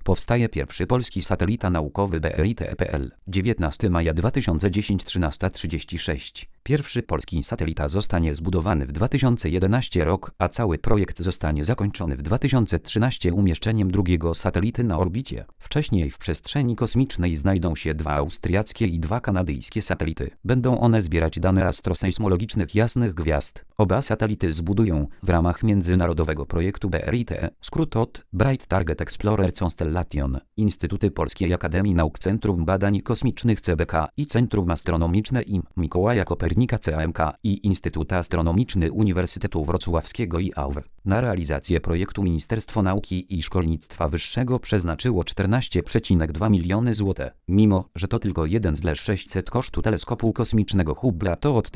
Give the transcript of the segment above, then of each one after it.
Powstaje pierwszy polski satelita naukowy BRITE.pl. 19 maja 2010 13:36. Pierwszy polski satelita zostanie zbudowany w 2011 rok, a cały projekt zostanie zakończony w 2013 umieszczeniem drugiego satelity na orbicie. Wcześniej w przestrzeni kosmicznej znajdą się 2 austriackie i 2 kanadyjskie satelity. Będą one zbierać dane astrosejsmologicznych jasnych gwiazd. Oba satelity zbudują w ramach międzynarodowego projektu BRITE, skrót od Bright Target Explorer Constellation, Instytuty Polskiej Akademii Nauk, Centrum Badań Kosmicznych CBK i Centrum Astronomiczne im. Mikołaja Kopernika CAMK i Instytut Astronomiczny Uniwersytetu Wrocławskiego i AUWR. Na realizację projektu Ministerstwo Nauki i Szkolnictwa Wyższego przeznaczyło 14,2 miliony zł. Mimo, że to tylko 1/600 kosztu teleskopu kosmicznego Hubble'a, to od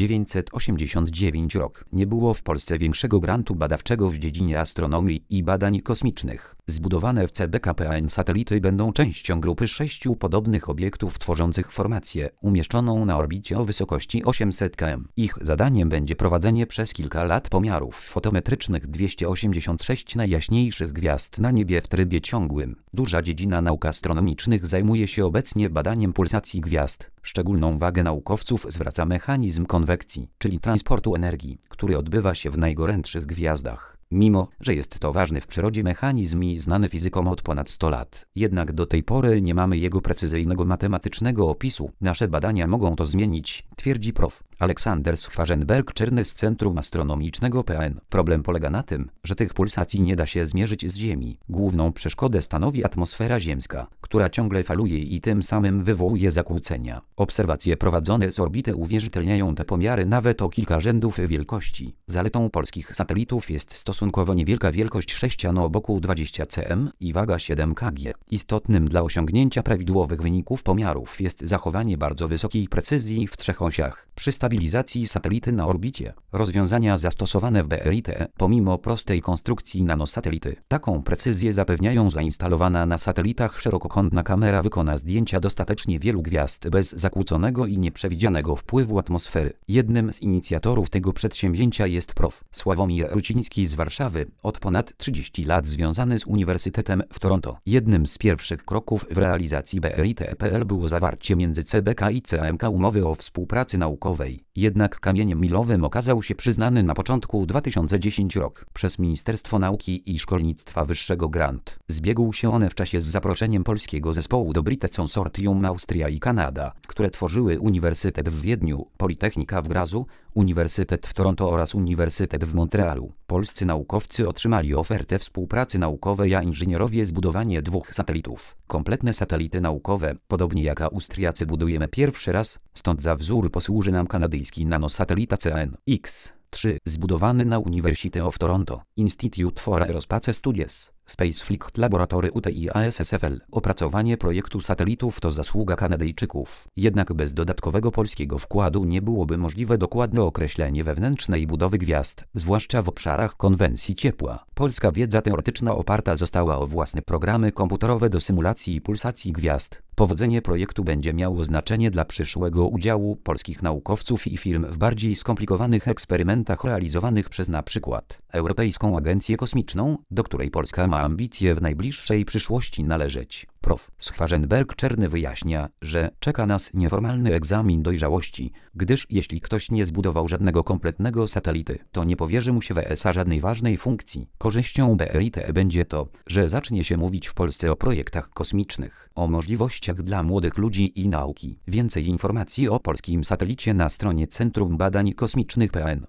1989 rok nie było w Polsce większego grantu badawczego w dziedzinie astronomii i badań kosmicznych. Zbudowane w CBKPN satelity będą częścią grupy 6 podobnych obiektów tworzących formację umieszczoną na orbicie o wysokości 800 km. Ich zadaniem będzie prowadzenie przez kilka lat pomiarów fotometrycznych 286 najjaśniejszych gwiazd na niebie w trybie ciągłym. Duża dziedzina nauk astronomicznych zajmuje się obecnie badaniem pulsacji gwiazd. Szczególną wagę naukowców zwraca mechanizm konwekcji, czyli transportu energii, który odbywa się w najgorętszych gwiazdach. Mimo, że jest to ważny w przyrodzie mechanizm i znany fizykom od ponad 100 lat, jednak do tej pory nie mamy jego precyzyjnego matematycznego opisu. Nasze badania mogą to zmienić, twierdzi prof. Aleksander Schwarzenberg-Czerny z Centrum Astronomicznego PN. Problem polega na tym, że tych pulsacji nie da się zmierzyć z Ziemi. Główną przeszkodę stanowi atmosfera ziemska, która ciągle faluje i tym samym wywołuje zakłócenia. Obserwacje prowadzone z orbity uwierzytelniają te pomiary nawet o kilka rzędów wielkości. Zaletą polskich satelitów jest stosunkowo niewielka wielkość sześcianu boku 20 cm i waga 7 kg. Istotnym dla osiągnięcia prawidłowych wyników pomiarów jest zachowanie bardzo wysokiej precyzji w 3 osiach. Przy stabilizacji satelity na orbicie. Rozwiązania zastosowane w BRITE, pomimo prostej konstrukcji nanosatelity, taką precyzję zapewniają. Zainstalowana na satelitach szerokokątna kamera wykona zdjęcia dostatecznie wielu gwiazd bez zakłóconego i nieprzewidzianego wpływu atmosfery. Jednym z inicjatorów tego przedsięwzięcia jest prof. Sławomir Ruciński z Warszawy, od ponad 30 lat związany z Uniwersytetem w Toronto. Jednym z pierwszych kroków w realizacji BRITE.pl było zawarcie między CBK i CAMK umowy o współpracy naukowej. Jednak kamieniem milowym okazał się przyznany na początku 2010 rok przez Ministerstwo Nauki i Szkolnictwa Wyższego grant. Zbiegł się on w czasie z zaproszeniem polskiego zespołu do BRITE Consortium Austria i Kanada, które tworzyły Uniwersytet w Wiedniu, Politechnika w Grazu, Uniwersytet w Toronto oraz Uniwersytet w Montrealu. Polscy naukowcy otrzymali ofertę współpracy naukowej, a inżynierowie zbudowanie 2 satelitów. Kompletne satelity naukowe, podobnie jak Austriacy, budujemy pierwszy raz, stąd za wzór posłuży nam kanadyjski nanosatelita CNX-3, zbudowany na University of Toronto, Institute for Aerospace Studies, Space Flight Laboratory UTI ASSFL. Opracowanie projektu satelitów to zasługa Kanadyjczyków. Jednak bez dodatkowego polskiego wkładu nie byłoby możliwe dokładne określenie wewnętrznej budowy gwiazd, zwłaszcza w obszarach konwencji ciepła. Polska wiedza teoretyczna oparta została o własne programy komputerowe do symulacji pulsacji gwiazd. Powodzenie projektu będzie miało znaczenie dla przyszłego udziału polskich naukowców i firm w bardziej skomplikowanych eksperymentach realizowanych przez np. Europejską Agencję Kosmiczną, do której Polska ma ambicje w najbliższej przyszłości należeć. Prof. Schwarzenberg-Czerny wyjaśnia, że czeka nas nieformalny egzamin dojrzałości, gdyż jeśli ktoś nie zbudował żadnego kompletnego satelity, to nie powierzy mu się w ESA żadnej ważnej funkcji. Korzyścią BRITE będzie to, że zacznie się mówić w Polsce o projektach kosmicznych, o możliwościach dla młodych ludzi i nauki. Więcej informacji o polskim satelicie na stronie Centrum Badań Kosmicznych PN.